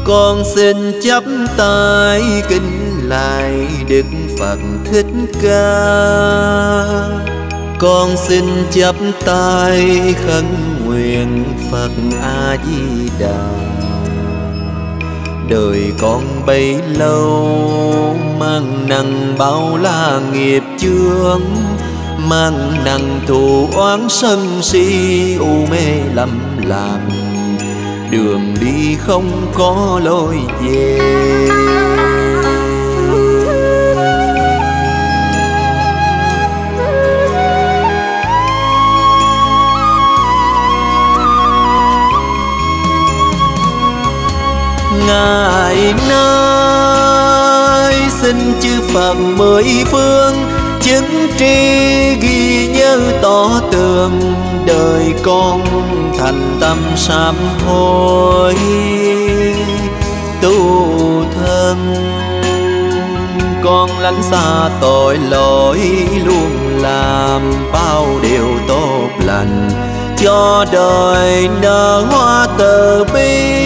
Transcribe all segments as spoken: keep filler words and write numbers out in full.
Con xin chắp tay kính lại Đức Phật Thích Ca. Con xin chắp tay khấn nguyện Phật A Di Đà. Đời con bấy lâu mang nặng bao la nghiệp chướng, mang nặng thù oán sân si u mê lầm lạc. Đường đi không có lối về. Ngày nay xin chư Phật mười phương chứng tri ghi nhớ tỏ tường. Đời con thành tâm sám hối tu thân, con lánh xa tội lỗi luôn làm bao điều tốt lành, cho đời nở hoa từ bi.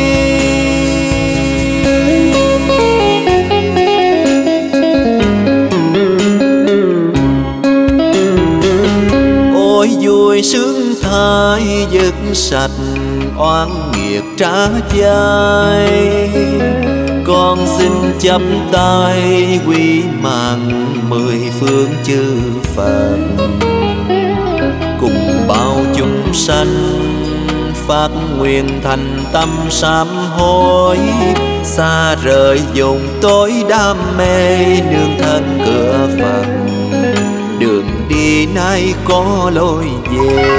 Ôi vui sướng thái dứt sạch oan nghiệt trả chai. Con xin chắp tay quy mạng mười phương chư Phật, cùng bao chúng sanh phát nguyện thành tâm sám hối, xa rời vùng tối đam mê nương thân cửa Phật. Đường đi nay có lối về.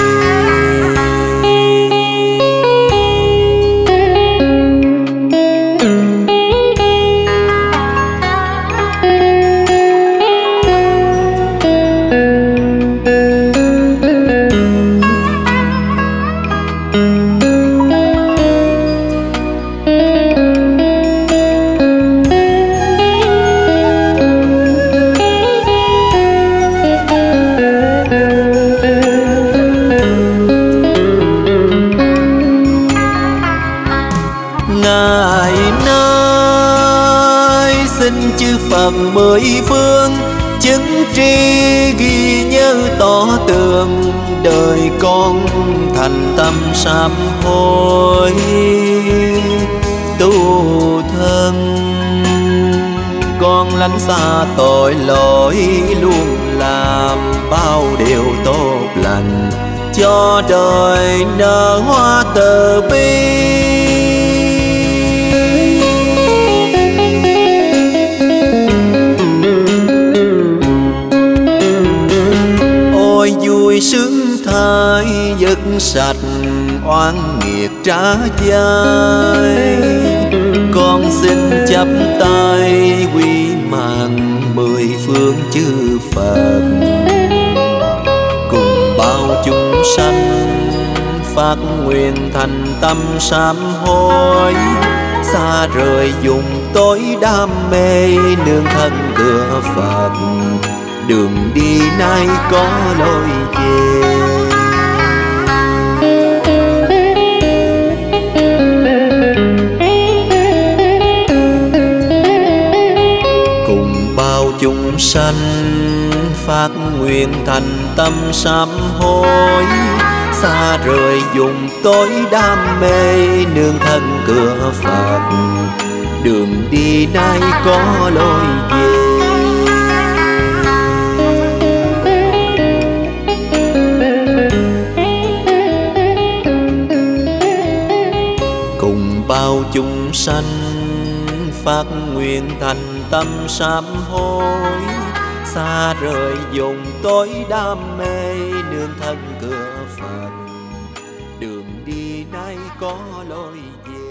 Ngày nay xin chư Phật mười phương chứng tri ghi nhớ tỏ tường. Đời con thành tâm sám hối tu thân, con lánh xa tội lỗi luôn làm bao điều tốt lành, cho đời nở hoa từ bi. Vui sướng thái dứt sạch oan nghiệt trả chai. Con xin chắp tay quy mạng mười phương chư Phật, cùng bao chúng sanh phát nguyện thành tâm sám hối, xa rời vùng tối đam mê nương thân cửa Phật. Đường đi nay có lối về. Cùng bao chúng sanh phát nguyện thành tâm sám hối, xa rời vùng tối đam mê nương thân cửa Phật. Đường đi nay có lối về. Bao chúng sanh phát nguyện thành tâm sám hối, xa rời vùng tối đam mê nương thân cửa Phật. Đường đi nay có lối về.